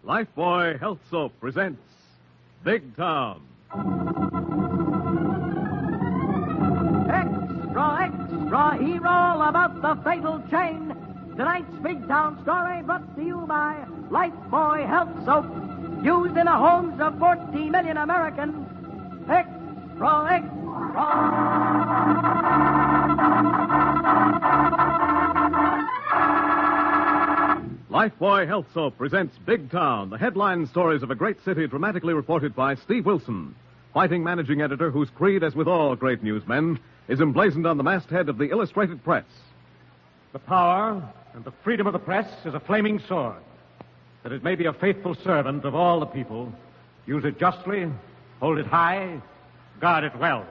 Lifebuoy Health Soap presents Big Town. Extra, extra, hear all about the fatal chain. Tonight's Big Town story brought to you by Lifebuoy Health Soap, used in the homes of 40 million Americans. Extra, extra. Lifebuoy Health Soap presents Big Town, the headline stories of a great city dramatically reported by Steve Wilson, fighting managing editor whose creed, as with all great newsmen, is emblazoned on the masthead of the Illustrated Press. The power and the freedom of the press is a flaming sword, that it may be a faithful servant of all the people. Use it justly, hold it high, guard it well.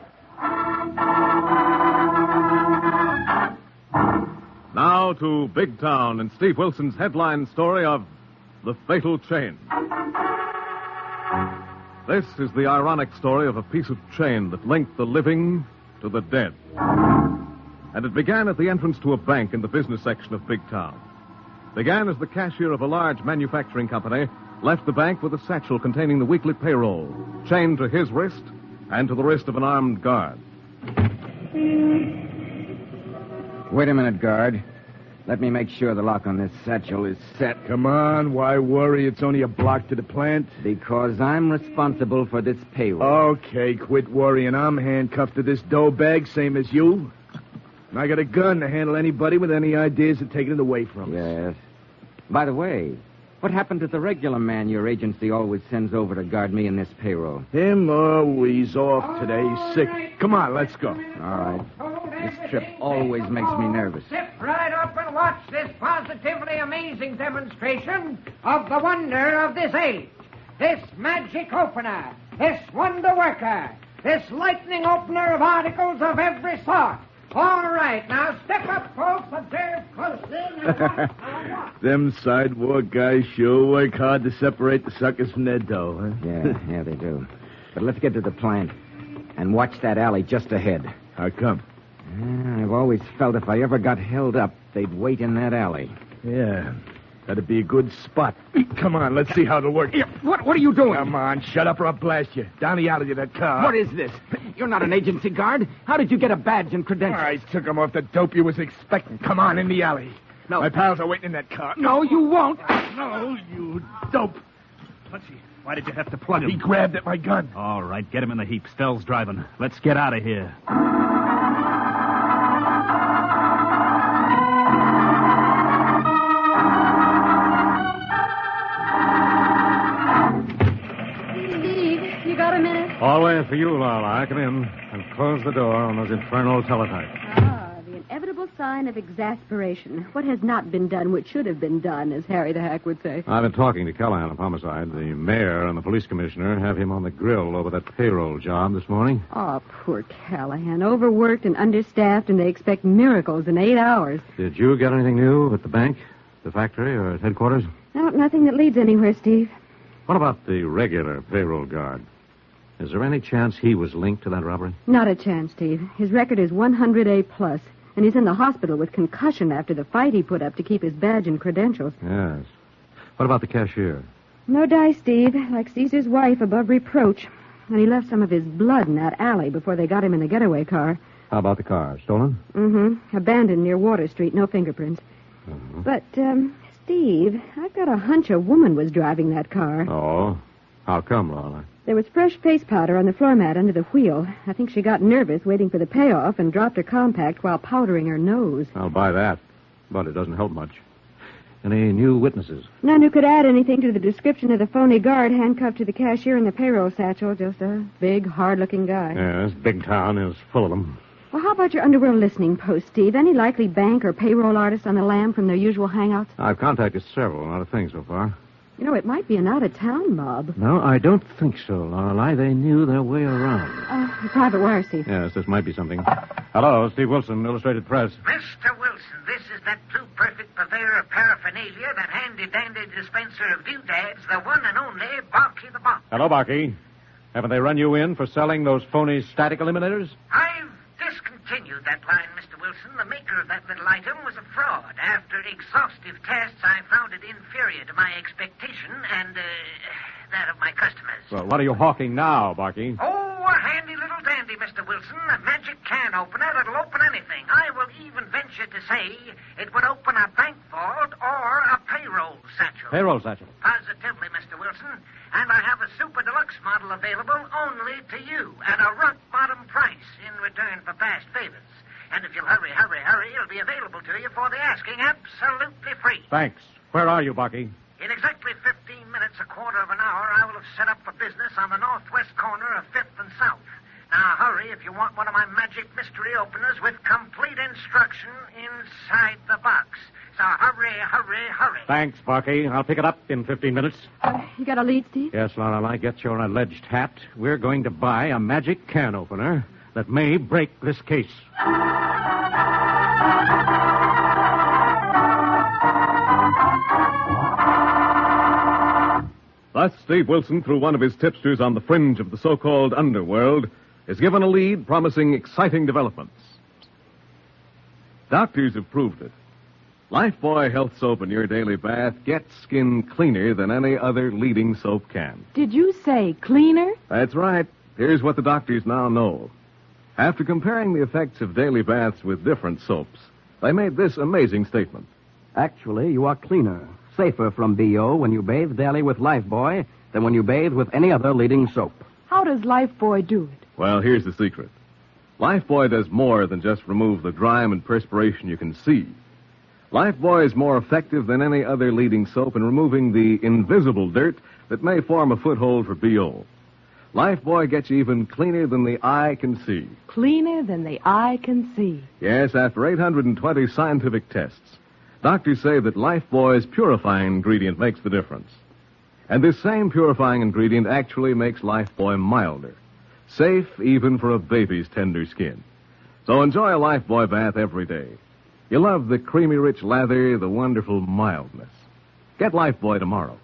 Now to Big Town and Steve Wilson's headline story of The Fatal Chain. This is the ironic story of a piece of chain that linked the living to the dead. And it began at the entrance to a bank in the business section of Big Town. Began as the cashier of a large manufacturing company left the bank with a satchel containing the weekly payroll, chained to his wrist and to the wrist of an armed guard. Wait a minute, guard. Let me make sure the lock on this satchel is set. Come on, why worry? It's only a block to the plant. Because I'm responsible for this payroll. Okay, quit worrying. I'm handcuffed to this dough bag, same as you. And I got a gun to handle anybody with any ideas of taking it away from us. Yes. By the way, what happened to the regular man your agency always sends over to guard me in this payroll? Him? Oh, he's off today. He's sick. Come on, let's go. All right. This trip always makes me nervous. Sit right up and watch this positively amazing demonstration of the wonder of this age. This magic opener, this wonder worker, this lightning opener of articles of every sort. All right, now step up, folks. Observe closely. Them sidewalk guys sure work hard to separate the suckers from their dough, huh? Yeah, they do. But let's get to the plant and watch that alley just ahead. How come? I've always felt if I ever got held up, they'd wait in that alley. Yeah, that'd be a good spot. Come on, let's see how it'll work. Yeah, what are you doing? Come on, shut up or I'll blast you. Down the alley to that car. What is this? You're not an agency guard. How did you get a badge and credentials? I took him off the dope you was expecting. Come on, in the alley. No. My pals are waiting in that car. No, you won't. No, you dope. Punchy, why did you have to plug him? He grabbed at my gun. All right, get him in the heap. Stell's driving. Let's get out of here. All waiting for you, Lala. Come in and close the door on those infernal teletypes. The inevitable sign of exasperation. What has not been done, which should have been done, as Harry the Hack would say. I've been talking to Callahan of Homicide. The mayor and the police commissioner have him on the grill over that payroll job this morning. Oh, poor Callahan. Overworked and understaffed, and they expect miracles in 8 hours. Did you get anything new at the bank, the factory, or at headquarters? No, nothing that leads anywhere, Steve. What about the regular payroll guard? Is there any chance he was linked to that robbery? Not a chance, Steve. His record is 100A+, and he's in the hospital with concussion after the fight he put up to keep his badge and credentials. Yes. What about the cashier? No dice, Steve. Like Caesar's wife, above reproach. And he left some of his blood in that alley before they got him in the getaway car. How about the car? Stolen? Mm-hmm. Abandoned near Water Street. No fingerprints. Mm-hmm. But, Steve, I've got a hunch a woman was driving that car. Oh? How come, Lala? There was fresh face powder on the floor mat under the wheel. I think she got nervous waiting for the payoff and dropped her compact while powdering her nose. I'll buy that, but it doesn't help much. Any new witnesses? None who could add anything to the description of the phony guard handcuffed to the cashier in the payroll satchel. Just a big, hard-looking guy. Yes, Big Town is full of them. Well, how about your underworld listening post, Steve? Any likely bank or payroll artists on the lam from their usual hangouts? I've contacted several, not a thing so far. You know, it might be an out-of-town mob. No, I don't think so, Lorelei. They knew their way around. The private wire, Steve. Yes, this might be something. Hello, Steve Wilson, Illustrated Press. Mr. Wilson, this is that blue-perfect purveyor of paraphernalia, that handy-dandy dispenser of doodads, the one and only Barky the Bot. Hello, Barky. Haven't they run you in for selling those phony static eliminators? I've discontinued that line, Mr. Wilson. The maker of that little item was a fraud. After exhaustive tests, I found it inferior to my expectation and that of my customers. Well, what are you hawking now, Barky? Oh, a handy little dandy, Mr. Wilson. A magic can opener that'll open anything. I will even venture to say it would open a bank vault or a payroll satchel. Payroll satchel. Positively, Mr. Wilson. And I have a super deluxe model available only to you at a rock-bottom price in return for past favors. And if you'll hurry, it'll be available to you for the asking, absolutely free. Thanks. Where are you, Barky? In exactly 15 minutes, a quarter of an hour, I will have set up for business on the northwest corner of 5th and South. Now, hurry if you want one of my magic mystery openers with complete instruction inside the box. So hurry. Thanks, Barky. I'll pick it up in 15 minutes. You got a lead, Steve? Yes, Lorelei, get your alleged hat. We're going to buy a magic can opener that may break this case. Thus, Steve Wilson, through one of his tipsters on the fringe of the so-called underworld, is given a lead promising exciting developments. Doctors have proved it. Lifebuoy Health Soap in your daily bath gets skin cleaner than any other leading soap can. Did you say cleaner? That's right. Here's what the doctors now know. After comparing the effects of daily baths with different soaps, they made this amazing statement. Actually, you are cleaner, safer from BO when you bathe daily with Lifebuoy than when you bathe with any other leading soap. How does Lifebuoy do it? Well, here's the secret. Lifebuoy does more than just remove the grime and perspiration you can see. Lifebuoy is more effective than any other leading soap in removing the invisible dirt that may form a foothold for BO. Lifebuoy gets you even cleaner than the eye can see. Cleaner than the eye can see. Yes, after 820 scientific tests, doctors say that Lifebuoy's purifying ingredient makes the difference. And this same purifying ingredient actually makes Lifebuoy milder, safe even for a baby's tender skin. So enjoy a Lifebuoy bath every day. You'll love the creamy rich lather, the wonderful mildness. Get Lifebuoy tomorrow.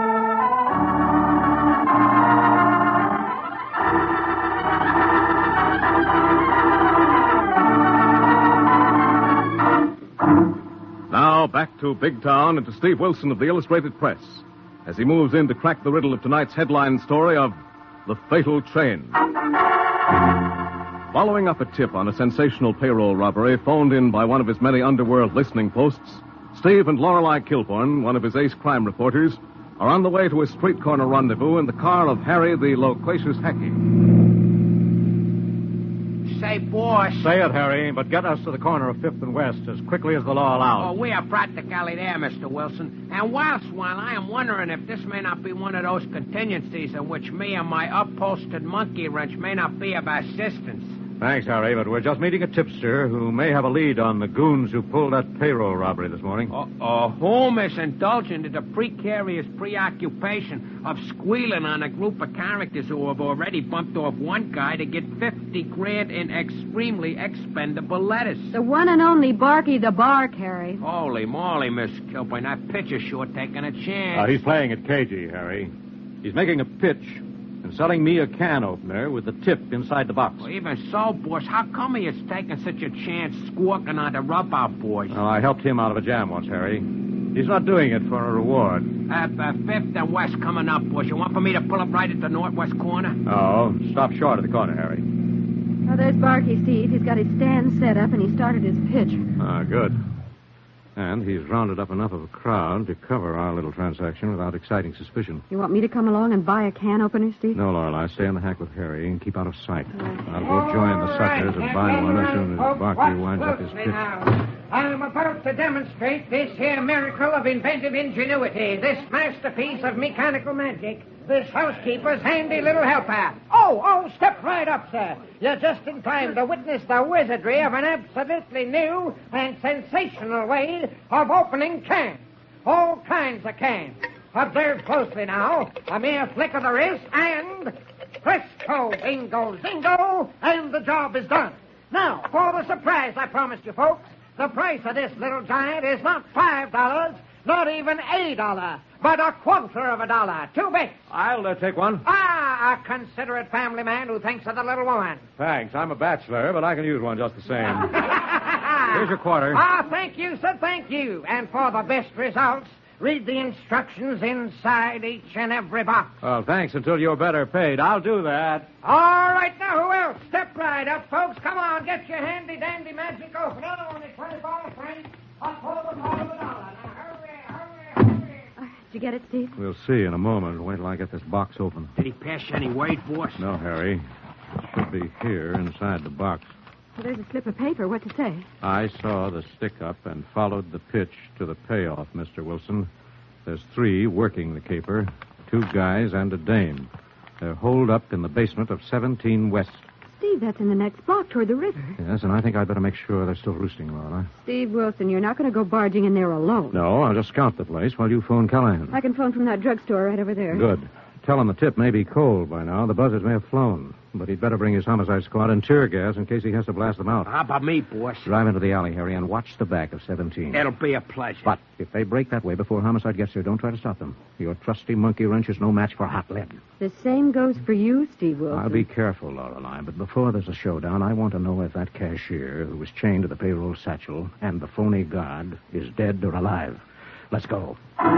Now, back to Big Town and to Steve Wilson of the Illustrated Press as he moves in to crack the riddle of tonight's headline story of The Fatal Chain. Following up a tip on a sensational payroll robbery phoned in by one of his many underworld listening posts, Steve and Lorelei Kilborn, one of his ace crime reporters, are on the way to a street corner rendezvous in the car of Harry the loquacious Hackey. Say, boss. Say it, Harry, but get us to the corner of 5th and West as quickly as the law allows. Oh, we are practically there, Mr. Wilson. And while I am wondering if this may not be one of those contingencies in which me and my upholstered monkey wrench may not be of assistance. Thanks, Harry, but we're just meeting a tipster who may have a lead on the goons who pulled that payroll robbery this morning. Holmes indulging in the precarious preoccupation of squealing on a group of characters who have already bumped off one guy to get $50,000 in extremely expendable lettuce. The one and only Barky the Bark, Harry. Holy moly, Miss Kilburn, that pitcher's sure taking a chance. He's playing it cagey, Harry. He's making a pitch and selling me a can opener with the tip inside the box. Well, even so, boss, how come he is taking such a chance squawking on the rub-out boys? Well, I helped him out of a jam once, Harry. He's not doing it for a reward. 5th and West coming up, boss. You want for me to pull up right at the northwest corner? Oh, stop short of the corner, Harry. Oh, there's Barky, Steve. He's got his stand set up, and he started his pitch. Good. And he's rounded up enough of a crowd to cover our little transaction without exciting suspicion. You want me to come along and buy a can opener, Steve? No, Lorelei. Stay in the hack with Harry and keep out of sight. I'll go join the suckers and buy one as soon as Barkley winds up his pitch. I'm about to demonstrate this here miracle of inventive ingenuity, this masterpiece of mechanical magic, this housekeeper's handy little helper. Oh, step right up, sir. You're just in time to witness the wizardry of an absolutely new and sensational way of opening cans. All kinds of cans. Observe closely now. A mere flick of the wrist and presto, bingo, zingo, and the job is done. Now, for the surprise I promised you folks, the price of this little giant is not $5, not even $1, but $0.25. 2 bits. I'll take one. A considerate family man who thinks of the little woman. Thanks. I'm a bachelor, but I can use one just the same. Here's your quarter. Thank you, sir, thank you. And for the best results, read the instructions inside each and every box. Well, thanks until you're better paid. I'll do that. All right, now, who else? Step right up, folks. Come on, get your handy-dandy magic opener. Only 25 cents. I'll pull the $1. Now, hurry. Did you get it, Steve? We'll see in a moment. Wait till I get this box open. Did he pass you any word, boss? No, Harry. It should be here inside the box. Well, there's a slip of paper. What's it say? I saw the stick-up and followed the pitch to the payoff, Mr. Wilson. There's 3 working the caper, 2 guys and a dame. They're holed up in the basement of 17 West. Steve, that's in the next block toward the river. Yes, and I think I'd better make sure they're still roosting, Laura. Steve Wilson, you're not going to go barging in there alone. No, I'll just scout the place while you phone Callahan. I can phone from that drugstore right over there. Good. Tell him the tip may be cold by now. The buzzards may have flown. But he'd better bring his homicide squad and tear gas in case he has to blast them out. How about me, boss? Drive into the alley, Harry, and watch the back of 17. It'll be a pleasure. But if they break that way before homicide gets here, don't try to stop them. Your trusty monkey wrench is no match for hot lead. The same goes for you, Steve Wilson. I'll be careful, Lorelei, but before there's a showdown, I want to know if that cashier who was chained to the payroll satchel and the phony guard is dead or alive. Let's go.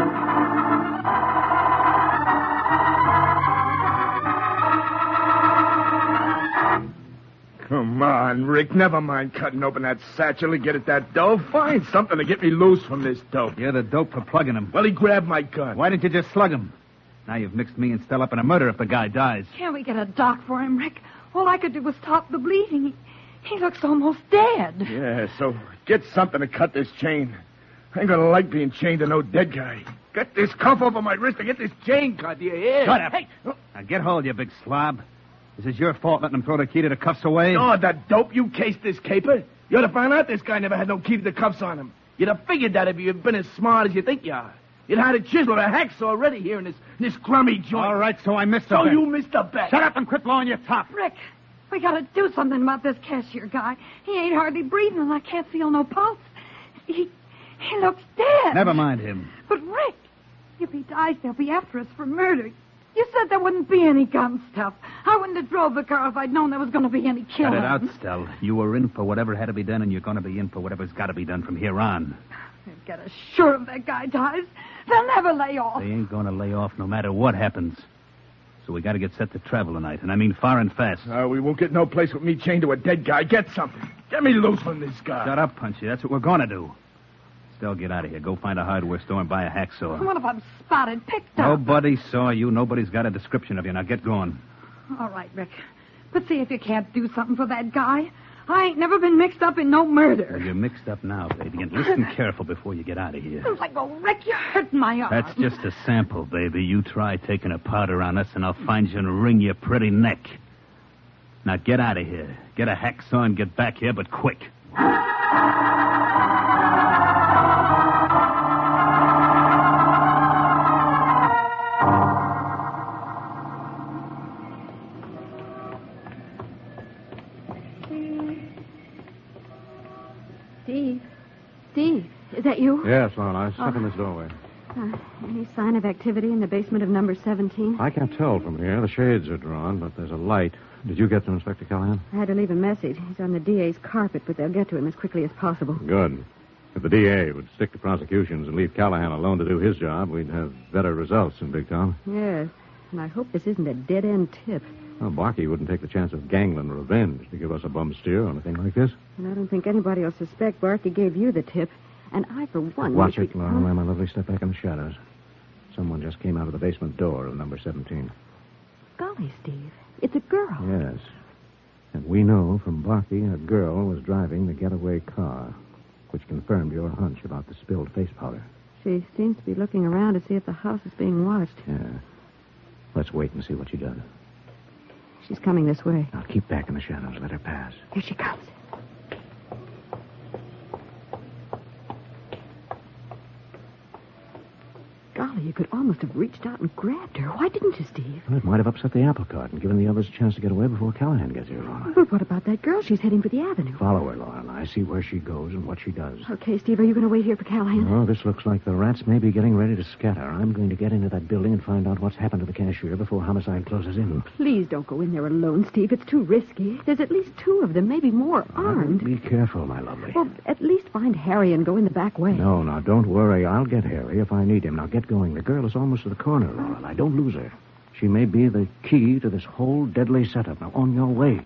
Come on, Rick. Never mind cutting open that satchel and get at that dough. Find something to get me loose from this dope. You're the dope for plugging him. Well, he grabbed my gun. Why didn't you just slug him? Now you've mixed me and Stella up in a murder if the guy dies. Can't we get a doc for him, Rick? All I could do was stop the bleeding. He looks almost dead. Yeah, so get something to cut this chain. I ain't gonna like being chained to no dead guy. Get this cuff over my wrist and get this chain cut, do you hear? Shut up. Hey. Now get hold, you big slob. This is your fault letting him throw the key to the cuffs away. Oh, that dope you cased this caper. You'd have found out this guy never had no key to the cuffs on him. You'd have figured that if you'd been as smart as you think you are. You'd had a chisel or a hacksaw ready here in this crummy joint. All right, so I missed the So bet. you missed the bet. Shut up and quit blowing your top. Rick, we gotta do something about this cashier guy. He ain't hardly breathing and I can't feel no pulse. He looks dead. Never mind him. But Rick, if he dies, they'll be after us for murder. You said there wouldn't be any gun stuff. I wouldn't have drove the car if I'd known there was going to be any killing. Cut it out, Stell. You were in for whatever had to be done, and you're going to be in for whatever's got to be done from here on. They've got us sure if that guy dies, they'll never lay off. They ain't going to lay off no matter what happens. So we got to get set to travel tonight, and I mean far and fast. We won't get no place with me chained to a dead guy. Get something. Get me loose from this guy. Shut up, Punchy. That's what we're going to do. Stell, get out of here. Go find a hardware store and buy a hacksaw. What if I'm spotted, picked up? Nobody saw you. Nobody's got a description of you. Now get going. All right, Rick. But see if you can't do something for that guy. I ain't never been mixed up in no murder. Well, you're mixed up now, baby. And listen careful before you get out of here. It's like, well, Rick, you're hurting my arm. That's just a sample, baby. You try taking a powder on us, and I'll find you and wring your pretty neck. Now get out of here. Get a hacksaw and get back here, but quick. Steve, is that you? Yes, Lorelei. Step in this doorway. Any sign of activity in the basement of number 17? I can't tell from here. The shades are drawn, but there's a light. Did you get to Inspector Callahan? I had to leave a message. He's on the DA's carpet, but they'll get to him as quickly as possible. Good. If the DA would stick to prosecutions and leave Callahan alone to do his job, we'd have better results in Big Town. Yes, and I hope this isn't a dead-end tip. Well, Barkey wouldn't take the chance of gangland revenge to give us a bum steer on a thing like this. And I don't think anybody will suspect Barkey gave you the tip. And I, for one... Watch it, Lorelei, my lovely. Step back in the shadows. Someone just came out of the basement door of number 17. Golly, Steve, it's a girl. Yes. And we know from Barkey a girl was driving the getaway car, which confirmed your hunch about the spilled face powder. She seems to be looking around to see if the house is being watched. Yeah. Let's wait and see what she does. She's coming this way. Now, keep back in the shadows. Let her pass. Here she comes. Golly, you could almost have reached out and grabbed her. Why didn't you, Steve? Well, it might have upset the apple cart and given the others a chance to get away before Callahan gets here, Laura. But what about that girl? She's heading for the avenue. Follow her, Laura, and I see where she goes and what she does. Okay, Steve, are you going to wait here for Callahan? Oh, this looks like the rats may be getting ready to scatter. I'm going to get into that building and find out what's happened to the cashier before homicide closes in. Please don't go in there alone, Steve. It's too risky. There's at least 2 of them, maybe more, armed. Be careful, my lovely. Well, at least find Harry and go in the back way. No, now, don't worry. I'll get Harry if I need him. Now, get going. The girl is almost to the corner, Laura. Now, don't lose her. She may be the key to this whole deadly setup. Now, on your way.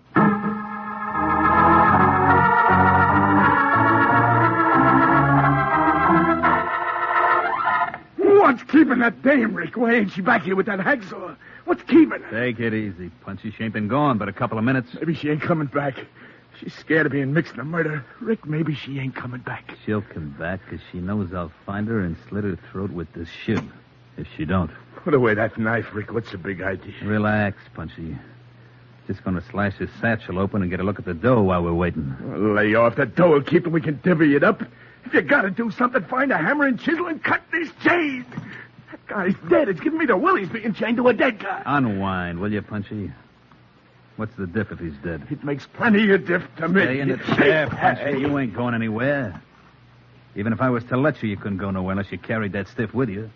What's keeping that dame, Rick? Why ain't she back here with that hacksaw? What's keeping her? Take it easy, Punchy. She ain't been gone but a couple of minutes. Maybe she ain't coming back. She's scared of being mixed in a murder. Rick, maybe she ain't coming back. She'll come back because she knows I'll find her and slit her throat with this shiv. If she don't. Put away that knife, Rick. What's the big idea? Relax, Punchy. Just going to slice his satchel open and get a look at the dough while we're waiting. Lay off. The dough will keep and we can divvy it up. If you gotta do something, find a hammer and chisel and cut this chain. That guy's dead. It's giving me the willies being chained to a dead guy. Unwind, will you, Punchy? What's the diff if he's dead? It makes plenty of diff to me. Stay in the chair, Punchy. You ain't going anywhere. Even if I was to let you couldn't go nowhere unless you carried that stiff with you.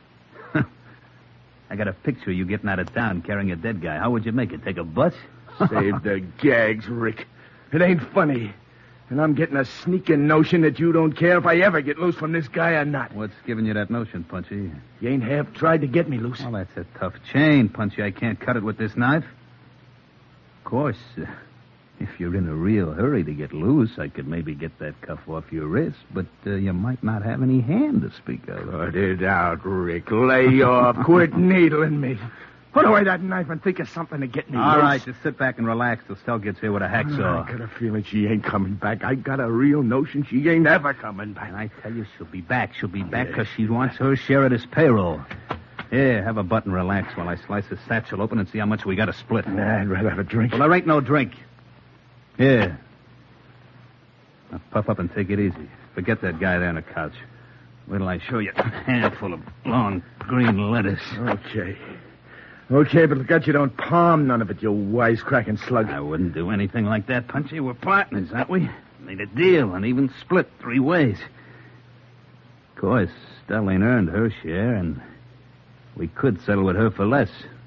I got a picture of you getting out of town carrying a dead guy. How would you make it? Take a bus? Save the gags, Rick. It ain't funny. And I'm getting a sneaking notion that you don't care if I ever get loose from this guy or not. What's giving you that notion, Punchy? You ain't half tried to get me loose. Well, that's a tough chain, Punchy. I can't cut it with this knife. Of course, if you're in a real hurry to get loose, I could maybe get that cuff off your wrist, but you might not have any hand to speak of. Cut it out, Rick. Lay off. Quit needling me. Put away that knife and think of something to get me All loose. right, just sit back and relax till Stell gets here with a hacksaw. I got a feeling she ain't coming back. I got a real notion she ain't ever coming back. And I tell you, she'll be back. She'll be back because she wants her share of this payroll. Here, have a butt and relax while I slice his satchel open and see how much we got to split. Nah, I'd rather have a drink. Well, there ain't no drink. Here. Now, puff up and take it easy. Forget that guy there on the couch. Wait till I show you a handful of long green lettuce. Okay, but look out you don't palm none of it, you wisecracking slug. I wouldn't do anything like that, Punchy. We're partners, aren't we? Made a deal and even split 3 ways. Of course, Stell ain't earned her share, and we could settle with her for less.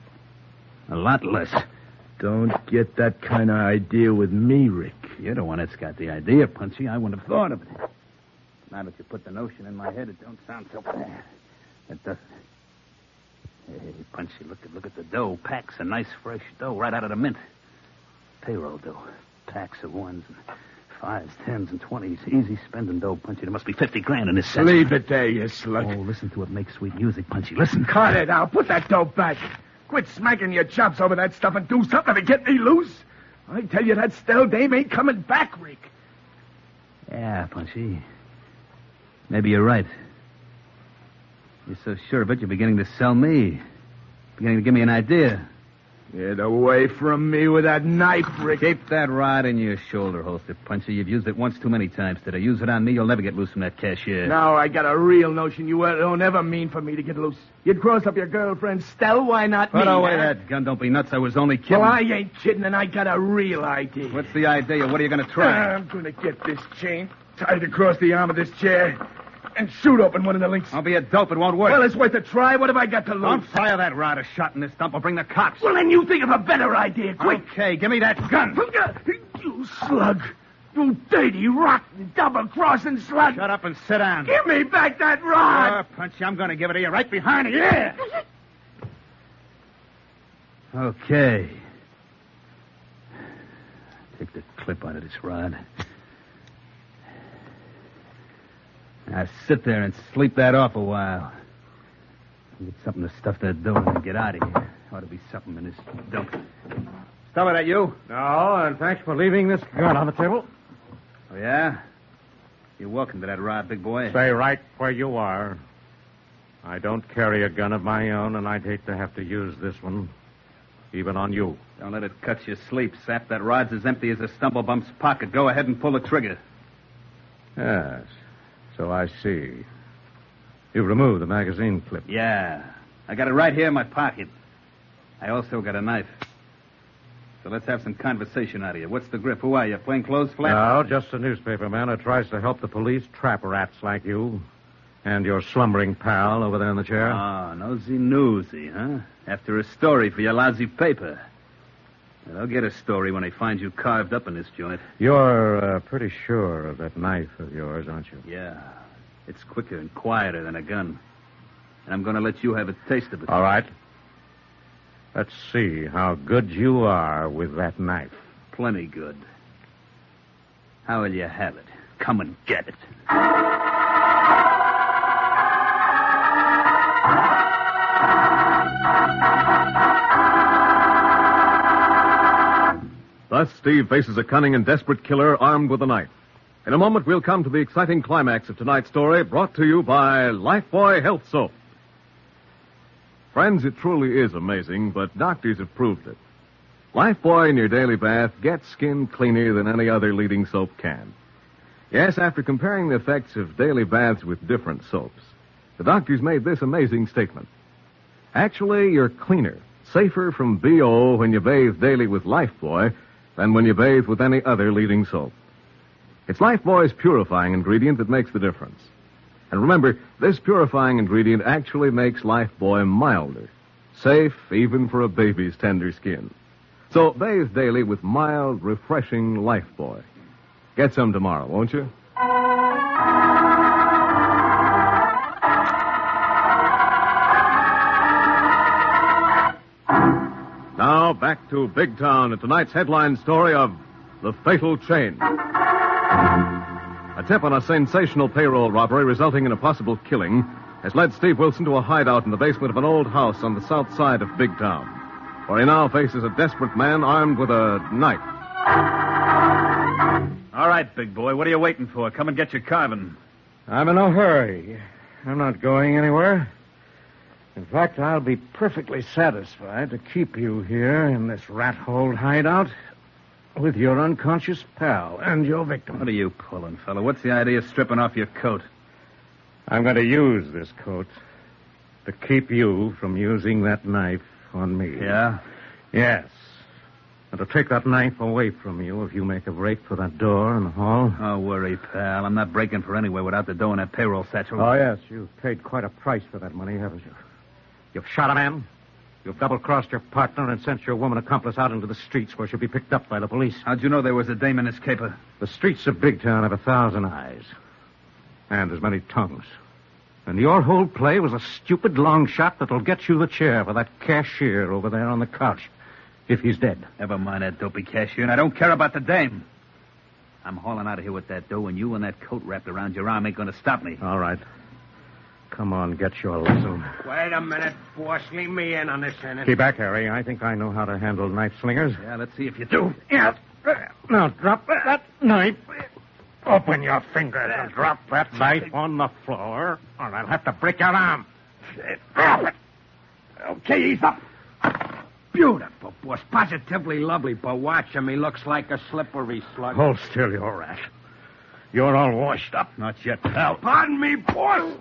A lot less. Don't get that kind of idea with me, Rick. You're the one that's got the idea, Punchy. I wouldn't have thought of it. Now that you put the notion in my head, it don't sound so bad. It doesn't. Hey, Punchy, look at the dough. Packs of nice, fresh dough right out of the mint. Payroll dough. Packs of 1s and 5s, 10s, and 20s. Easy spending dough, Punchy. There must be 50 grand in this set. Leave it there, you slug. Oh, listen to it make sweet music, Punchy. Listen. Cut it out. Put that dough back. Quit smacking your chops over that stuff and do something to get me loose. I tell you, that Stell dame ain't coming back, Rick. Yeah, Punchy. Maybe you're right. You're so sure of it, you're beginning to sell me. Beginning to give me an idea. Get away from me with that knife, Rick. Keep that rod in your shoulder holster, Punchy. You've used it once too many times today. Use it on me, you'll never get loose from that cashier. Now I got a real notion you don't ever mean for me to get loose. You'd cross up your girlfriend, Stell. Why not me? Put away that gun. Don't be nuts. I was only kidding. Well, I ain't kidding, and I got a real idea. What's the idea? What are you going to try? I'm going to get this chain tied across the arm of this chair and shoot open one of the links. I'll be a dope. It won't work. Well, it's worth a try. What have I got to lose? Don't fire that rod. A shot in this stump will bring the cops. Well, then you think of a better idea. Quick. Okay, give me that gun. You slug. You dirty, rotten, double-crossing slug. Shut up and sit down. Give me back that rod. Punchy, I'm going to give it to you right behind the ear. Okay. Take the clip out of this rod. Now sit there and sleep that off a while. Get something to stuff that dough and get out of here. Ought to be something in this dump. Stop it, that you? No, and thanks for leaving this gun on the table. Oh, yeah? You're welcome to that rod, big boy. Stay right where you are. I don't carry a gun of my own, and I'd hate to have to use this one, even on you. Don't let it cut your sleep, Sap. That rod's as empty as a stumblebump's pocket. Go ahead and pull the trigger. Yes, so I see. You've removed the magazine clip. Yeah. I got it right here in my pocket. I also got a knife. So let's have some conversation out of you. What's the grip? Who are you? Plainclothes flat? No, just a newspaper man who tries to help the police trap rats like you. And your slumbering pal over there in the chair. Oh, nosy, huh? After a story for your lousy paper. Well, they'll get a story when they find you carved up in this joint. You're pretty sure of that knife of yours, aren't you? Yeah. It's quicker and quieter than a gun. And I'm going to let you have a taste of it. All right. Let's see how good you are with that knife. Plenty good. How will you have it? Come and get it. Thus, Steve faces a cunning and desperate killer armed with a knife. In a moment, we'll come to the exciting climax of tonight's story, brought to you by Lifebuoy Health Soap. Friends, it truly is amazing, but doctors have proved it. Lifebuoy in your daily bath gets skin cleaner than any other leading soap can. Yes, after comparing the effects of daily baths with different soaps, the doctors made this amazing statement. Actually, you're cleaner, safer from BO when you bathe daily with Lifebuoy than when you bathe with any other leading soap. It's Lifebuoy's purifying ingredient that makes the difference. And remember, this purifying ingredient actually makes Lifebuoy milder, safe even for a baby's tender skin. So bathe daily with mild, refreshing Lifebuoy. Get some tomorrow, won't you? Now, back to Big Town and tonight's headline story of The Fatal Chain. A tip on a sensational payroll robbery resulting in a possible killing has led Steve Wilson to a hideout in the basement of an old house on the south side of Big Town, where he now faces a desperate man armed with a knife. All right, big boy, what are you waiting for? Come and get your carving. I'm in no hurry. I'm not going anywhere. In fact, I'll be perfectly satisfied to keep you here in this rat-hole hideout with your unconscious pal and your victim. What are you pulling, fella? What's the idea of stripping off your coat? I'm going to use this coat to keep you from using that knife on me. Yeah? Yes. And to take that knife away from you if you make a break for that door in the hall. Don't worry, pal. I'm not breaking for anywhere without the dough in that payroll satchel. Oh, yes. You've paid quite a price for that money, haven't you? You've shot a man. You've double-crossed your partner and sent your woman accomplice out into the streets where she'll be picked up by the police. How'd you know there was a dame in this caper? The streets of Big Town have 1,000 eyes. And as many tongues. And your whole play was a stupid long shot that'll get you the chair for that cashier over there on the couch. If he's dead. Never mind that dopey cashier, and I don't care about the dame. I'm hauling out of here with that dough, and you and that coat wrapped around your arm ain't going to stop me. All right. Come on, get your lesson. Wait a minute, boss. Leave me in on this, Senate. Keep back, Harry. I think I know how to handle knife slingers. Yeah, let's see if you do. Yeah. Now, drop that knife. Open your fingers and drop that knife on the floor, or I'll have to break your arm. Drop it. Okay, he's up. Beautiful, boss. Positively lovely, but watch him. He looks like a slippery slug. Hold still, you rat. You're all washed up. Not yet, pal. Pardon me, boss.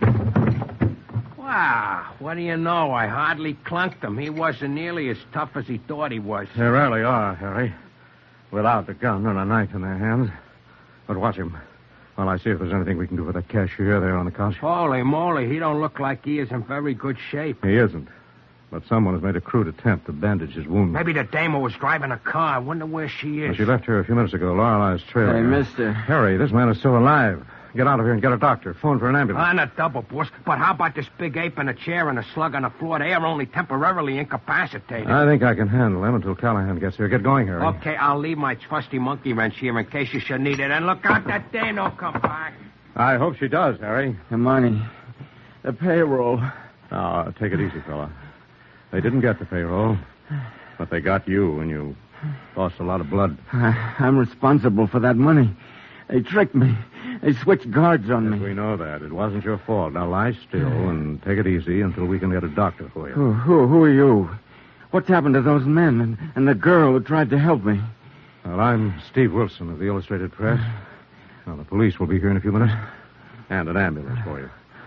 Wow, what do you know? I hardly clunked him. He wasn't nearly as tough as he thought he was. They really are, Harry. Without the gun and a knife in their hands. But watch him while I see if there's anything we can do for that cashier there on the couch. Holy moly, he don't look like he is in very good shape. He isn't. But someone has made a crude attempt to bandage his wound. Maybe the dame who was driving a car. I wonder where she is. Well, she left here a few minutes ago. Lorelei's trail. Hey, mister. Harry, this man is still alive. Get out of here and get a doctor. Phone for an ambulance. On a double, boss. But how about this big ape in a chair and a slug on the floor? They are only temporarily incapacitated. I think I can handle them until Callahan gets here. Get going, Harry. Okay, I'll leave my trusty monkey wrench here in case you should need it. And look out that dame don't come back. I hope she does, Harry. The money. The payroll. Now, take it easy, fella. They didn't get the payroll, but they got you, and you lost a lot of blood. I'm responsible for that money. They tricked me. They switched guards on me. We know that. It wasn't your fault. Now lie still and take it easy until we can get a doctor for you. Who are you? What's happened to those men and the girl who tried to help me? Well, I'm Steve Wilson of the Illustrated Press. Now, the police will be here in a few minutes. And an ambulance for you.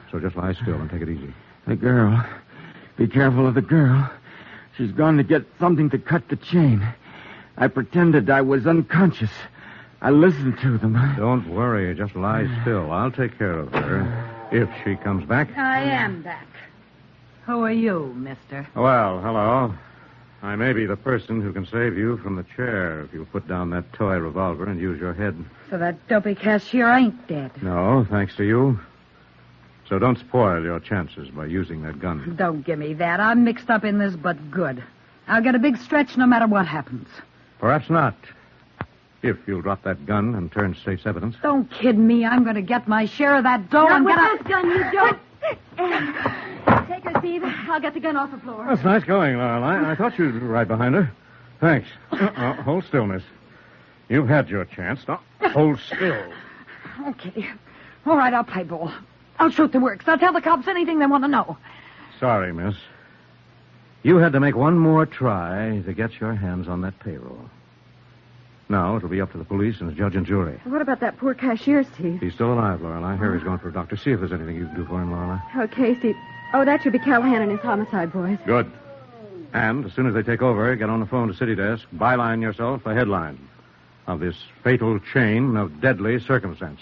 So just lie still and take it easy. The girl. Be careful of the girl. She's gone to get something to cut the chain. I pretended I was unconscious. I listened to them. Don't worry. Just lie still. I'll take care of her. If she comes back. I am back. Who are you, mister? Well, hello. I may be the person who can save you from the chair if you put down that toy revolver and use your head. So that dopey cashier ain't dead. No, thanks to you. So don't spoil your chances by using that gun. Don't give me that. I'm mixed up in this, but good. I'll get a big stretch no matter what happens. Perhaps not. If you'll drop that gun and turn state's evidence. Don't kid me. I'm going to get my share of that dough and with get this gun, you don't. Take her, Steve. I'll get the gun off the floor. That's nice going, Lorelei. I thought you'd ride behind her. Thanks. Hold still, miss. You've had your chance. Now, hold still. Okay. All right, I'll play ball. I'll shoot the works. I'll tell the cops anything they want to know. Sorry, miss. You had to make one more try to get your hands on that payroll. Now it'll be up to the police and the judge and jury. What about that poor cashier, Steve? He's still alive, Lorelei. Harry's gone for a doctor. See if there's anything you can do for him, Lorelei. Okay, Steve. Oh, that should be Callahan and his homicide boys. Good. And as soon as they take over, get on the phone to City Desk, byline yourself a headline of this fatal chain of deadly circumstance.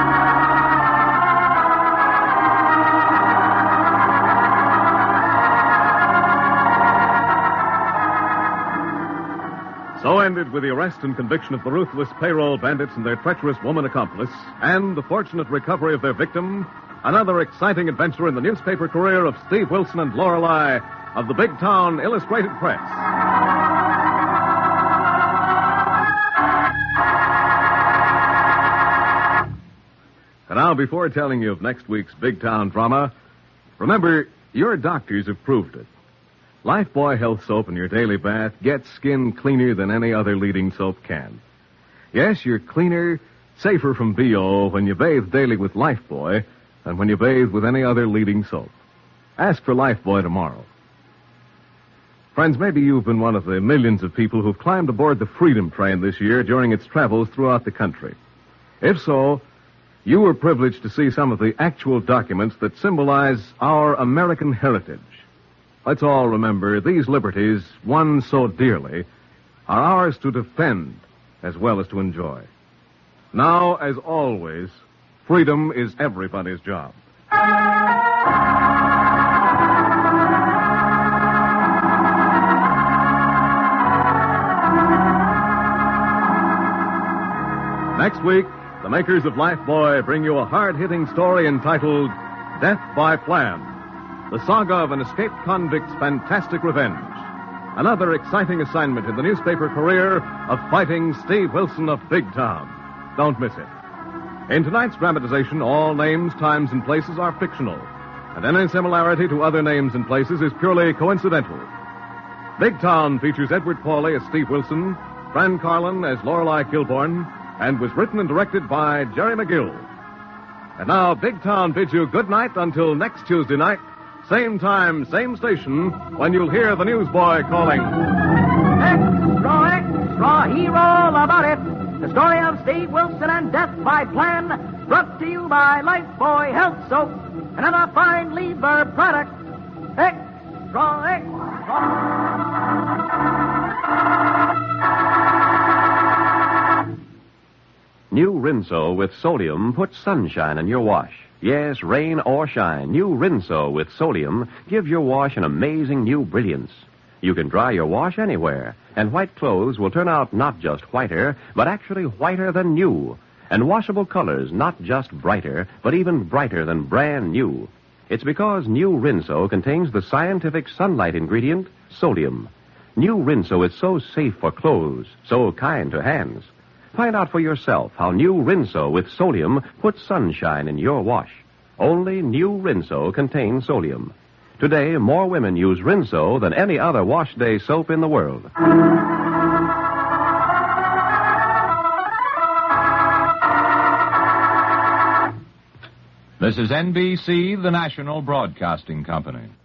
So ended with the arrest and conviction of the ruthless payroll bandits and their treacherous woman accomplice, and the fortunate recovery of their victim, another exciting adventure in the newspaper career of Steve Wilson and Lorelei of the Big Town Illustrated Press. And now, before telling you of next week's Big Town drama, remember, your doctors have proved it. Lifebuoy Health Soap in your daily bath gets skin cleaner than any other leading soap can. Yes, you're cleaner, safer from BO when you bathe daily with Lifebuoy than when you bathe with any other leading soap. Ask for Lifebuoy tomorrow. Friends, maybe you've been one of the millions of people who've climbed aboard the Freedom Train this year during its travels throughout the country. If so, you were privileged to see some of the actual documents that symbolize our American heritage. Let's all remember these liberties, won so dearly, are ours to defend as well as to enjoy. Now, as always, freedom is everybody's job. Next week, the makers of Lifebuoy bring you a hard-hitting story entitled Death by Plan. The saga of an escaped convict's fantastic revenge. Another exciting assignment in the newspaper career of fighting Steve Wilson of Big Town. Don't miss it. In tonight's dramatization, all names, times, and places are fictional, and any similarity to other names and places is purely coincidental. Big Town features Edward Pauley as Steve Wilson, Fran Carlin as Lorelei Kilborn, and was written and directed by Jerry McGill. And now, Big Town bids you good night until next Tuesday night. Same time, same station, when you'll hear the newsboy calling. Extra, extra, hear all about it. The story of Steve Wilson and Death by Plan, brought to you by Lifebuoy Health Soap, another fine lever product. Extra, extra. New Rinso with sodium puts sunshine in your wash. Yes, rain or shine, new Rinso with sodium gives your wash an amazing new brilliance. You can dry your wash anywhere, and white clothes will turn out not just whiter, but actually whiter than new. And washable colors not just brighter, but even brighter than brand new. It's because new Rinso contains the scientific sunlight ingredient, sodium. New Rinso is so safe for clothes, so kind to hands. Find out for yourself how new Rinso with sodium puts sunshine in your wash. Only new Rinso contains sodium. Today, more women use Rinso than any other wash day soap in the world. This is NBC, the national broadcasting company.